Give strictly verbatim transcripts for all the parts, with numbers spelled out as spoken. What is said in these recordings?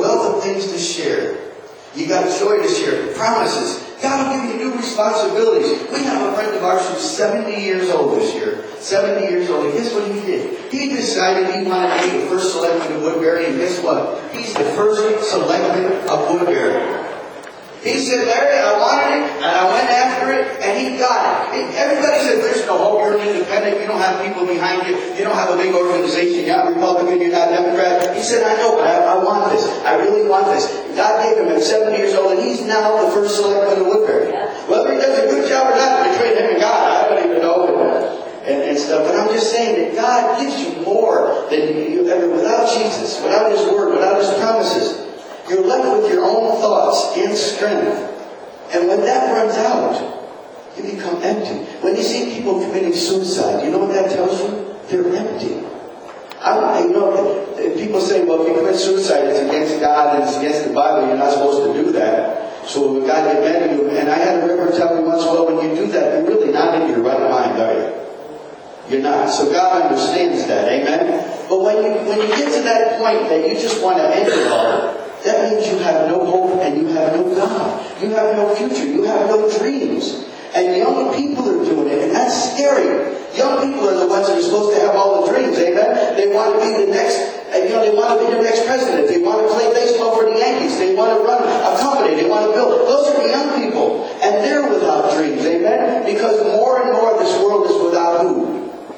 wealth of things to share. You got joy to share. Promises. God will give you new responsibilities. We have a friend of ours who's seventy years old this year. seventy years old. And guess what he did? He decided he wanted to be the first selectman of Woodbury. And guess what? He's the first selectman of Woodbury. He said, Larry, I wanted it, and I went after it, and he got it. Everybody said, there's no hope. You're an independent. You don't have people behind you. You don't have a big organization. You're not Republican. You're not Democrat. He said, I know, but I, I want this. I really want this. God gave him at seventy years old, and he's now the first selectman of Woodbury. Whether he does a good job or not, between him and God, I don't even know. And, and stuff. But I'm just saying that God gives you more than you ever, without Jesus, without His Word, without His promises. You're left with your own thoughts and strength. And when that runs out, you become empty. When you see people committing suicide, you know what that tells you? They're empty. I, I know that people say, well, if you commit suicide, it's against God and it's against the Bible. You're not supposed to do that. So God get mad at you. And I had a reverend tell me once, well, when you do that, you're really not in your right mind, are you? You're not. So God understands that. Amen? But when you, when you get to that point that you just want to end it all, that means you have no hope and you have no God. You have no future. You have no dreams. And young people are doing it, and that's scary. Young people are the ones that are supposed to have all the dreams. Amen? They want to be the next, you know, they want to be the next president. They want to play baseball for the Yankees. They want to run a company. They want to build. Those are the young people. And they're without dreams. Amen? Because more and more this world is without who?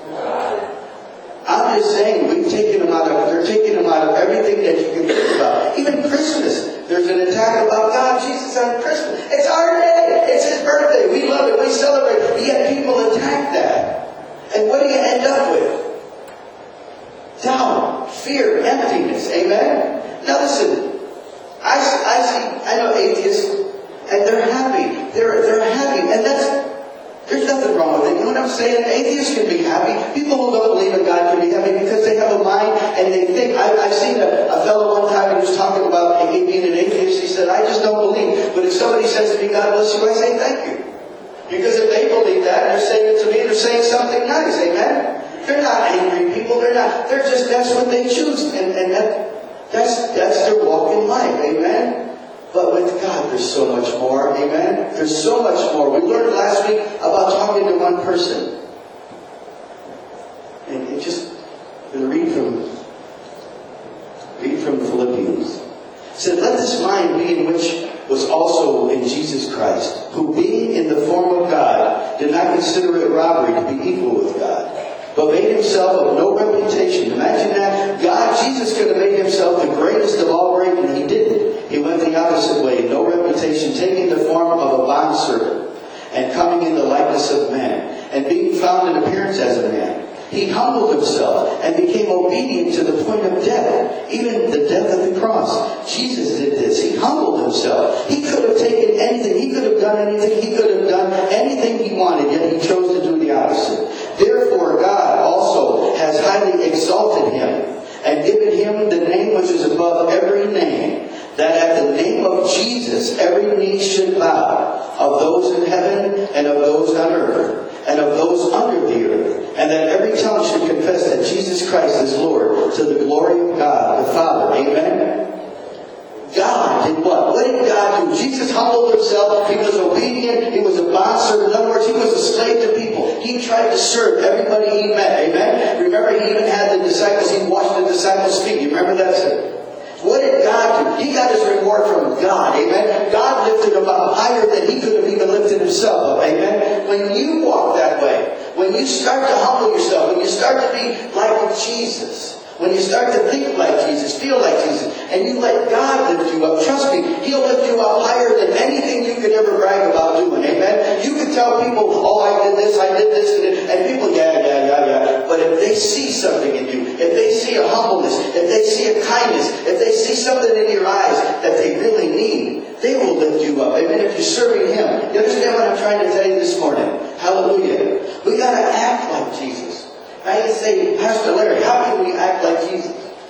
I'm just saying, we've taken them out of, they're taking them out of everything that you can think about. Even Christmas. There's an attack about God, Jesus on Christmas. It's our day. It's His birthday. We love it. We celebrate. Yet people attack that. And what do you end up with? Doubt, fear, emptiness. Amen? Now listen. I, I see, I know atheists, and they're happy. They're, they're happy. And that's, there's nothing wrong with it. You know what I'm saying? Atheists can be happy. People who don't believe in God can be happy because they have a mind and they think. I, I've seen a, a fellow one time who was talking about being an atheist. He said, I just don't believe. But if somebody says to me, God bless you, I say thank you. Because if they believe that and they're saying it to me, they're saying something nice. Amen? They're not angry people. They're not. They're just, that's what they choose. And, and that, that's, that's their walk in life. Amen? But with God, there's so much more. Amen? There's so much more. We learned last week about talking to one person. And it just, read from, read from Philippians. It said, let this mind be in which was also in Jesus Christ, who being in the form of God, did not consider it robbery to be equal with God, but made Himself of no reputation. Imagine that. God, Jesus could have made Himself the greatest of all great, and He didn't. He went the opposite way. No reputation, taking the form of a bondservant, and coming in the likeness of man, and being found in appearance as a man. He humbled Himself and became obedient to the point of death, even the death of the cross. Jesus did this. He humbled Himself. He could have taken anything. He could have done anything. He could have done anything He wanted, yet He chose to do the opposite. Therefore, God also has highly exalted Him and given Him the name which is above every name, that at the name of Jesus every knee should bow, of those in heaven and of those on earth and of those under the earth, and that every tongue should confess that Jesus Christ is Lord, to the glory of God the Father. Amen? God did what? What did God do? Jesus humbled Himself. He was obedient. He was a bondservant. In other words, He was a slave to people. He tried to serve everybody He met. Amen? Remember, He even had the disciples. He washed the disciples' feet. You remember that? What did God do? He got His reward from God. Amen? God lifted Him up higher than He could have even lifted Himself up. Amen? When you walk that way, when you start to humble yourself, when you start to be like Jesus, when you start to think like Jesus, feel like Jesus, and you let God lift you up, trust me, He'll lift you up higher than anything you could ever brag about doing. Amen? You can tell people, oh, I did this, I did this, and, this, and people, yeah, yeah, yeah, yeah. But if they see something in you, if they see a humbleness, if they see a kindness, if they see something in your eyes that they really need, they will lift you up. Amen? If you're serving Him. You understand what I'm trying to tell you this morning? Hallelujah. We got to act like Jesus. I say, Pastor Larry, how can we act like Jesus?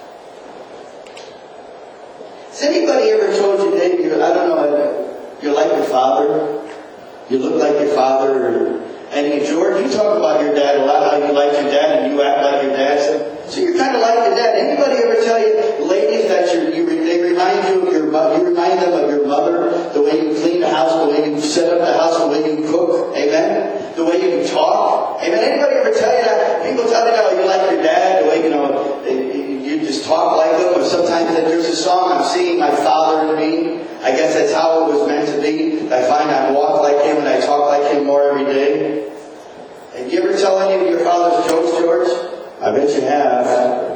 Has anybody ever told you, Dave, you're, I don't know, you're like your father? You look like your father? Or, and you, George, you talk about your dad a lot, how you like your dad and you act like your dad. So, so you're kind of like your dad. Anybody ever tell you, ladies, that you're, you, they remind you of your mother. You remind them of your mother, the way you clean the house, the way you set up the house, the way you cook. Amen. The way you talk. Amen. Anybody ever tell you that? People tell you that you like your dad, the way you know you just talk like him. Or sometimes there's a song, I'm seeing my father in me. I guess that's how it was meant to be. I find I walk like him and I talk like him more every day. And you ever tell any of your father's jokes, George? I bet you have.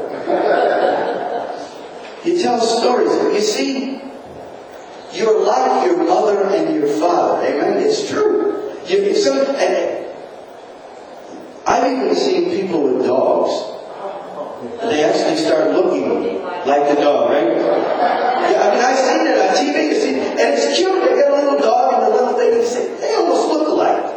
You tell stories. You see, you're like your mother and your father. Amen? It's true. You, some, and I've even seen people with dogs. They actually start looking like the dog, right? Yeah, I mean, I've seen it on T V. You see, and it's cute. They got a little dog and a little thing. Say, they almost look alike.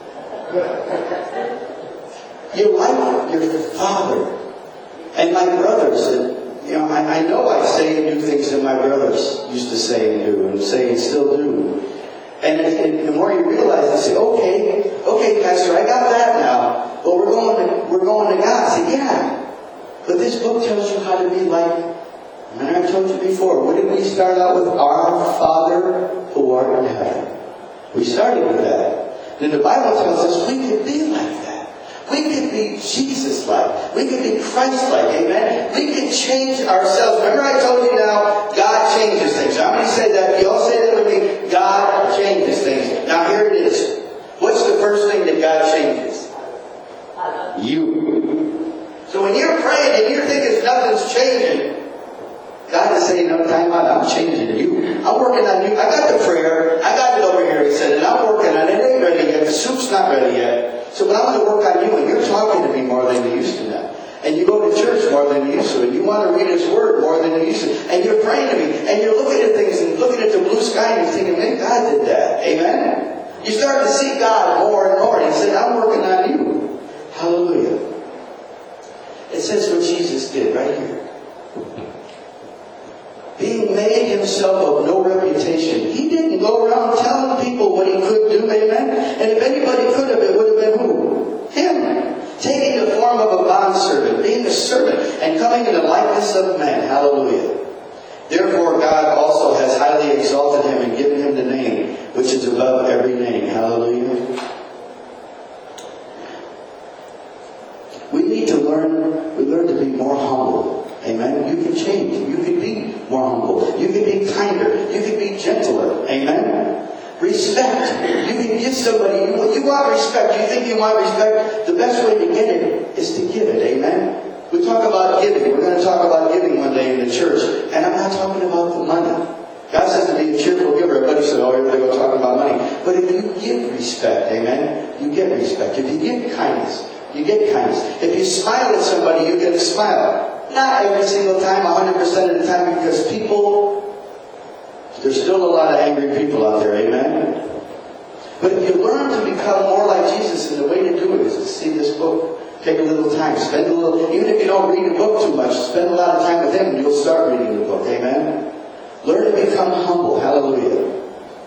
You're like your father. And my brothers, you know, I, I know I say and do things that my brothers used to say and do, and say and still do. And, and the more you realize, you say, okay, okay, Pastor, I got that now. Well, we're going to, we're going to God. I say, yeah. But this book tells you how to be like, and I've told you before, what did we start out with? Our Father who art in heaven. We started with that. Then the Bible tells us we could be like that. We could be Jesus-like. We could be Christ-like. Amen? We could change ourselves. Remember I told you now, God changes things. How many say that? You all say that with me. God changes things. Now here it is. What's the first thing that God changes? You. So when you're praying and you're thinking nothing's changing, God is saying, no, time out, I'm changing you. I'm working on you. I got the prayer. I got it over here, he said, and I'm working on it. It ain't ready yet. The soup's not ready yet. So but I'm going to work on you, and you're talking to me more than you used to now. And you go to church more than you used to, and you want to read His Word more than you used to. And you're praying to me, and you're looking at things and looking at the blue sky, and you're thinking, man, God did that. Amen? You start to see God more and more, and He said, I'm working on you. Hallelujah. It says what Jesus did right here. Being made himself of no reputation. He didn't go around telling people what he could do, amen? And if anybody could have, it would have been who? Him. Taking the form of a bondservant, being a servant, and coming in the likeness of men. Hallelujah. Therefore God also has highly exalted him and given him the name which is above every name. Hallelujah. We need to learn, we learn to be more humble. Amen. You can change. You can be more humble. You can be kinder. You can be gentler. Amen. Respect. You can give somebody, you, you want respect. You think you want respect. The best way to get it is to give it. Amen. We talk about giving. We're going to talk about giving one day in the church. And I'm not talking about the money. God says to be a cheerful giver. Everybody said, oh, you're going to go talking about money. But if you give respect, amen, you get respect. If you give kindness, you get kindness. If you smile at somebody, you get a smile. Not every single time, one hundred percent of the time, because people, there's still a lot of angry people out there, amen? But if you learn to become more like Jesus, and the way to do it is to see this book. Take a little time, spend a little, even if you don't read the book too much, spend a lot of time with him and you'll start reading the book, amen? Learn to become humble, hallelujah.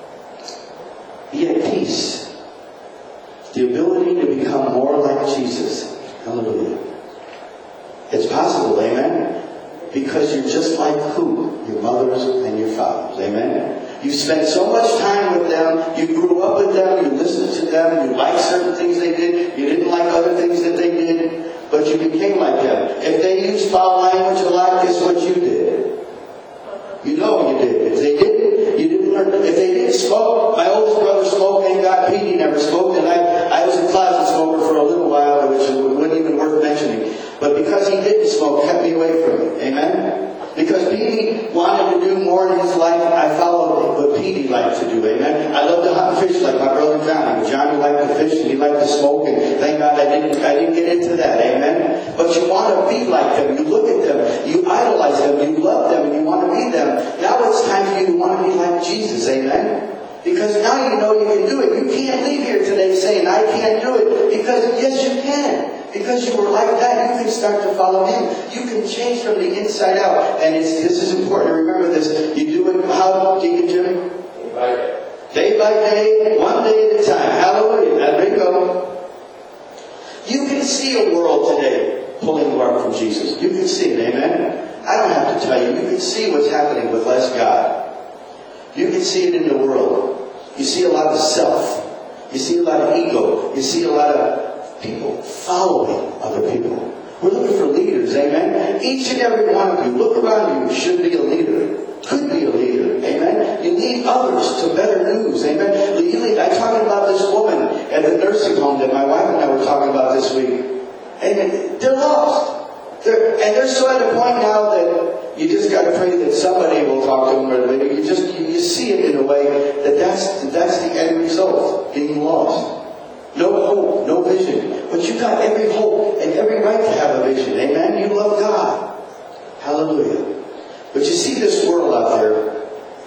Be at peace. The ability to become more like Jesus, hallelujah. It's possible, amen? Because you're just like who? Your mothers and your fathers, amen? You spent so much time with them, you grew up with them, you listened to them, you liked certain things they did, you didn't like other things that they did, but you became like them. If they used foul language a lot, guess what you did? You know you did. If they didn't, you didn't learn. If they didn't smoke, my oldest brother smoked, thank God Pete, he never smoked, and I, I was a closet smoker for a little while, which wasn't even worth mentioning. But because he didn't smoke, kept me away from it. Amen? Because Petey wanted to do more in his life, I followed what Petey liked to do. Amen? I love to hunt fish like my brother Johnny. Johnny liked to fish and he liked to smoke, and thank God I didn't I didn't get into that. Amen? But you want to be like them. You look at them. You idolize them. You love them and you want to be them. Now it's time for you to want to be like Jesus. Amen? Because now you know you can do it. You can't leave here today saying, I can't do it. Because yes, you can. Because you were like that, you can start to follow Him. You can change from the inside out. And it's, this is important to remember this. You do it how, Deacon Jimmy? Day by day. Day by day, one day at a time. Hallelujah. There you go. You can see a world today pulling you up from Jesus. You can see it, amen? I don't have to tell you. You can see what's happening with less God. You can see it in the world. You see a lot of self. You see a lot of ego. You see a lot of people following other people. We're looking for leaders, amen? Each and every one of you, look around you, should be a leader. Could be a leader, amen? You lead others to better news, amen? You lead, I'm talking about this woman at the nursing home that my wife and I were talking about this week. Amen. They're lost. They're, and they're so at a point now that you just got to pray that somebody will talk to them or later. You just you, you see it in a way that that's, that's the end result, being lost. No hope, no vision. But you've got every hope and every right to have a vision. Amen? You love God. Hallelujah. But you see this world out there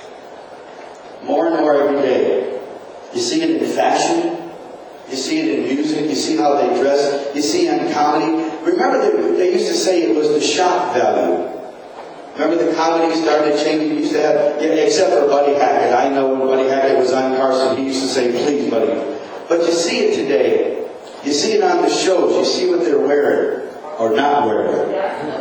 more and more every day. You see it in fashion. You see it in music. You see how they dress. You see it in comedy. Remember that they used to say it was the shock value. Remember the comedy started changing? You used to have, yeah, except for Buddy Hackett. I know when Buddy Hackett was on Carson, he used to say, please, Buddy. But you see it today. You see it on the shows. You see what they're wearing or not wearing.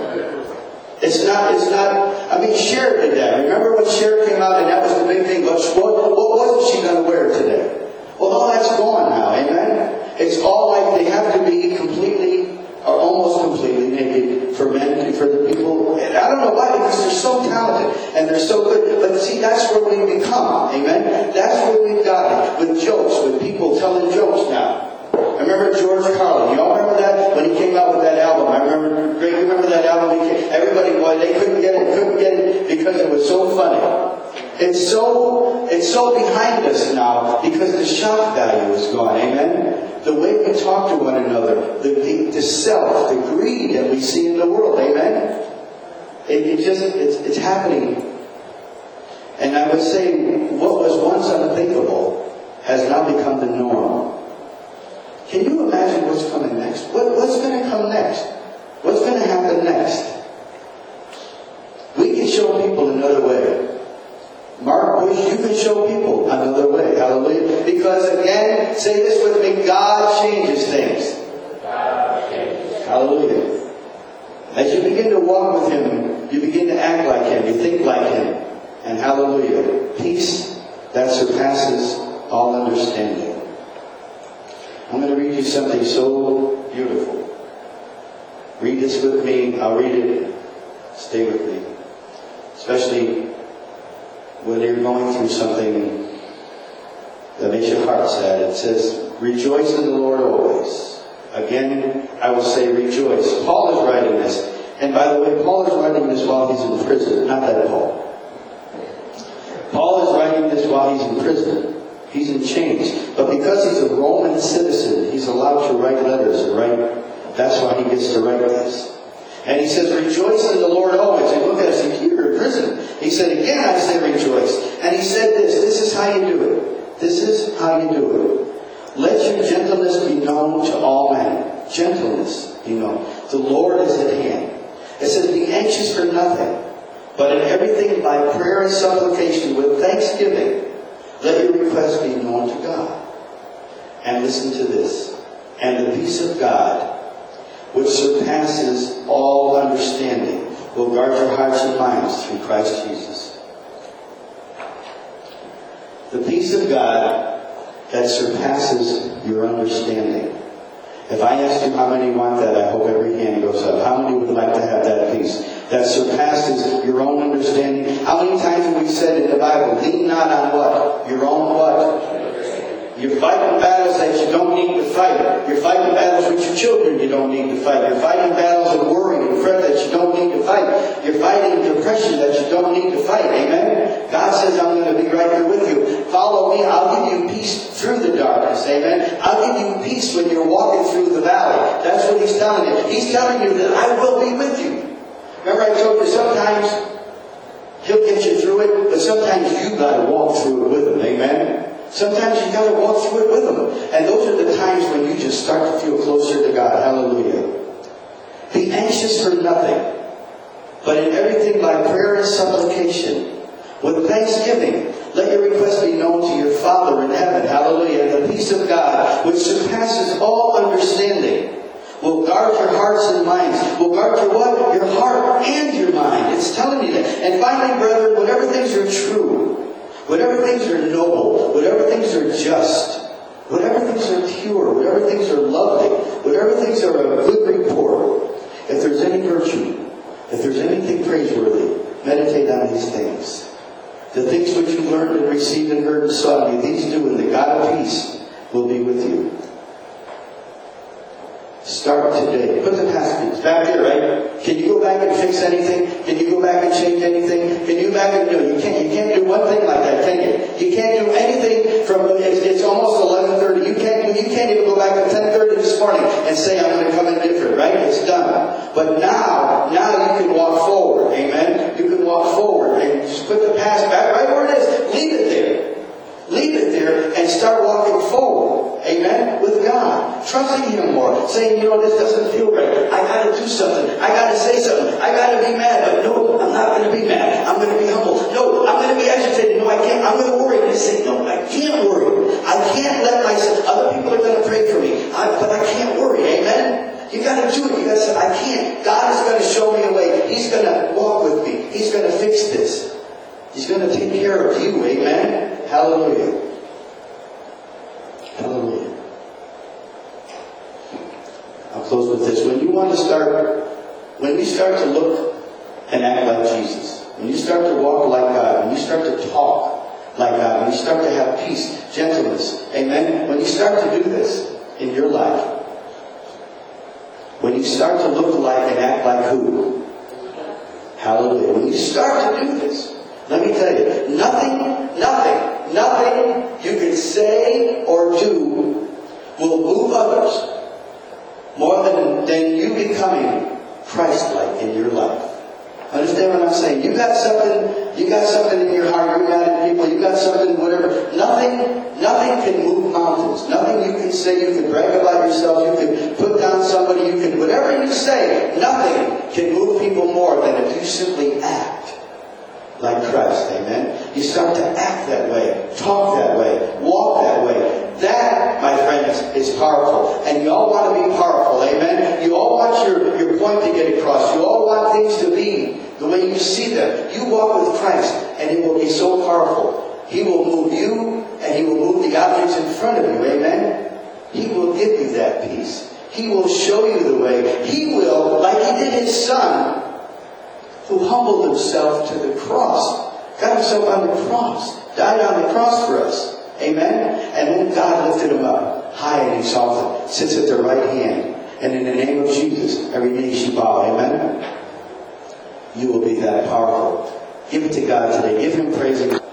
It's not, it's not, I mean, Cher did that. Remember when Cher came out and that was the big thing? What, what, what wasn't she going to wear today? Well, all that's gone now, amen? It's all like they have to be completely, or almost completely naked for men, for the people. And I don't know why, because they're so talented and they're so good. But see, that's where we become, amen? That's where we've got it, with jokes, with people telling jokes now. I remember George Carlin. You all remember that? When he came out with that album. I remember, Greg, you remember that album? He came, everybody, boy, they couldn't get it, couldn't get it because it was so funny. It's so, it's so behind us now because the shock value is gone. Amen? The way we talk to one another, the, the, the self, the greed that we see in the world. Amen? It, it just, it's, it's happening. And I would say what was once unthinkable has now become the norm. Can you imagine what's coming next? What, what's going to come next? What's going to happen next? We can show people another way. Mark Bush, you can show people another way. Hallelujah. Because again, say this with me, God changes things. God changes. Hallelujah. As you begin to walk with Him, you begin to act like Him, you think like Him. And hallelujah, peace that surpasses all understanding. I'm going to read you something so beautiful. Read this with me. I'll read it. Stay with me. Especially when you're going through something that makes your heart sad. It says, rejoice in the Lord always. Again, I will say rejoice. Paul is writing this. And by the way, Paul is writing this while he's in prison. Not that Paul. Paul is writing this while he's in prison. He's in chains. But because he's a Roman citizen, he's allowed to write letters and write. That's why he gets to write this. And he says, rejoice in the Lord always. And look at us, you're in prison. He said, again I say rejoice. And he said this, this is how you do it. This is how you do it. Let your gentleness be known to all men. Gentleness be known. The Lord is at hand. It says, be anxious for nothing, but in everything by prayer and supplication with thanksgiving, let your requests be known to God. And listen to this. And the peace of God, which surpasses all understanding, will guard your hearts and minds through Christ Jesus. The peace of God that surpasses your understanding. If I asked you how many want that, I hope every hand goes up. How many would like to have that peace that surpasses your own understanding? How many times have we said in the Bible, lean not on what? Your own what? You're fighting battles that you don't need to fight. You're fighting battles with your children you don't need to fight. You're fighting battles of worry and fret that you don't need to fight. You're fighting depression that you don't need to fight. Amen? God says, I'm going to be right there with you. Follow me. I'll give you peace through the darkness. Amen? I'll give you peace when you're walking through the valley. That's what He's telling you. He's telling you that I will be with you. Remember I told you sometimes He'll get you through it, but sometimes you've got to walk through it with Him. Amen? Sometimes you've got to walk through it with Him. And those are the times when you just start to feel closer to God. Hallelujah. Be anxious for nothing, but in everything by prayer and supplication, with thanksgiving, let your requests be known to your Father in heaven. Hallelujah. And the peace of God, which surpasses all understanding, will guard your hearts and minds. Will guard your what? Your heart and your mind. It And finally, brethren, whatever things are true, whatever things are noble, whatever things are just, whatever things are pure, whatever things are lovely, whatever things are of good report, if there's any virtue, if there's anything praiseworthy, meditate on these things. The things which you learned and received and heard and saw in me, these do, and the God of peace will be with you. Start today. Put the past it's back there, right? Can you go back and fix anything? Can you go back and change anything? Can you go back and do it? You can't. You can't do one thing like that, can you? You can't do anything from. It's, it's almost eleven thirty. You can't. You can't even go back to ten thirty this morning and say I'm going to come in different, right? It's done. But now, now you can walk forward. Amen. You can walk forward and just put the past back right where it is. Leave it there. Leave it there and start walking forward. Amen? With God. Trusting Him more. Saying, you know, this doesn't feel right. I got to do something. I got to say something. I got to be mad. But no, I'm not going to be mad. I'm going to be humble. No, I'm going to be agitated. No, I can't. I'm going to worry. And say, no, I can't worry. I can't let myself. Other people are going to pray for me. I, but I can't worry. Amen? You got to do it. You got to say, I can't. God is going to show me a way. He's going to walk with me. He's going to fix this. He's going to take care of you. Amen? Hallelujah. Hallelujah. I'll close with this. When you want to start, when you start to look and act like Jesus, when you start to walk like God, when you start to talk like God, when you start to have peace, gentleness, amen? When you start to do this in your life, when you start to look like and act like who? Hallelujah. When you start to do this, let me tell you, nothing, nothing, nothing you can say or do will move others more than, than you becoming Christ-like in your life. Understand what I'm saying? You got something, you got something in your heart, you got it in people, you got something, whatever. Nothing, nothing can move mountains. Nothing you can say, you can brag about yourself, you can put down somebody, you can, whatever you say, nothing can move people more than if you simply act like Christ, amen? You start to act that way, talk that way, walk that way. That, my friends, is powerful. And you all want to be powerful, amen? You all want your, your point to get across. You all want things to be the way you see them. You walk with Christ, and it will be so powerful. He will move you, and He will move the objects in front of you, amen? He will give you that peace. He will show you the way. He will, like He did His Son, who humbled Himself to the cross, got Himself on the cross, died on the cross for us. Amen? And then God lifted Him up, high and exalted, sits at the right hand. And in the name of Jesus, every knee shall bow. Amen? You will be that powerful. Give it to God today. Give Him praise and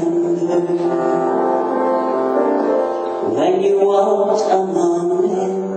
when you walked among men?